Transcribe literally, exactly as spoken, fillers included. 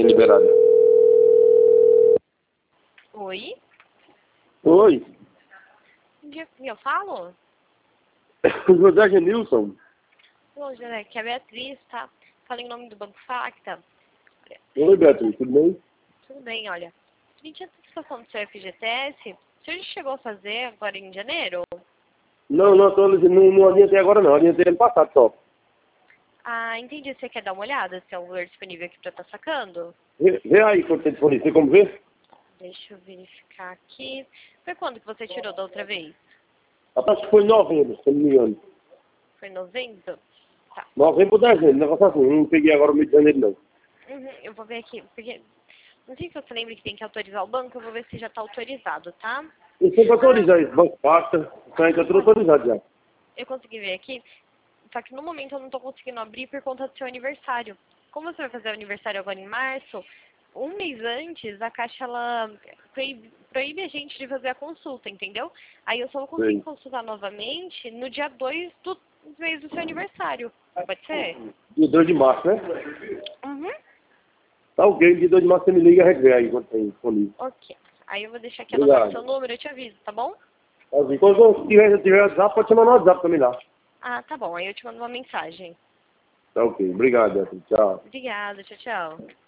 tem liberado. Oi? Oi. De quem eu falo? José Genilson. Ô, José, que é a Beatriz, tá? Fala em nome do Banco Facta. Oi, Beatriz, tudo bem? Tudo bem, olha. Frente à antecipação do seu F G T S, o senhor chegou a fazer agora em janeiro? Não, não, tô, não, não adiantei agora não, adiantei ano passado só. Ah, entendi. Você quer dar uma olhada se é um valor disponível aqui pra estar sacando? Vê, vê aí quando tem disponível, tem como ver? Deixa eu verificar aqui. Foi quando que você tirou da outra vez? Acho que foi em novembro, se não me engano. Foi em novembro? Tá. Novembro ou dezembro, negócio assim, não peguei agora o mês de janeiro não. Uhum, eu vou ver aqui, porque... Não sei se você lembra que tem que autorizar o banco, eu vou ver se já tá autorizado, tá? Eu sempre Ah, autorizar isso, banco pasta, isso aí tá tudo autorizado já. eu consegui ver aqui, só que no momento eu não tô conseguindo abrir por conta do seu aniversário. Como você vai fazer o aniversário agora em março, um mês antes, a Caixa, ela proíbe, proíbe a gente de fazer a consulta, entendeu? Aí eu só vou conseguir Sei. consultar novamente no dia dois do mês do seu aniversário. Pode ser? Dia dois de março, né? Uhum. Tá ok, dia dois de março você me liga e a gente vê aí quando tem disponível. Ok. Aí eu vou deixar aqui anotado o seu Obrigado. número, eu te aviso, tá bom? Tá bem. Quando tiver, tiver WhatsApp, pode chamar no WhatsApp também lá. Ah, tá bom. Aí eu te mando uma mensagem. Tá ok, obrigado, Beatriz, tchau. Obrigada, tchau, tchau.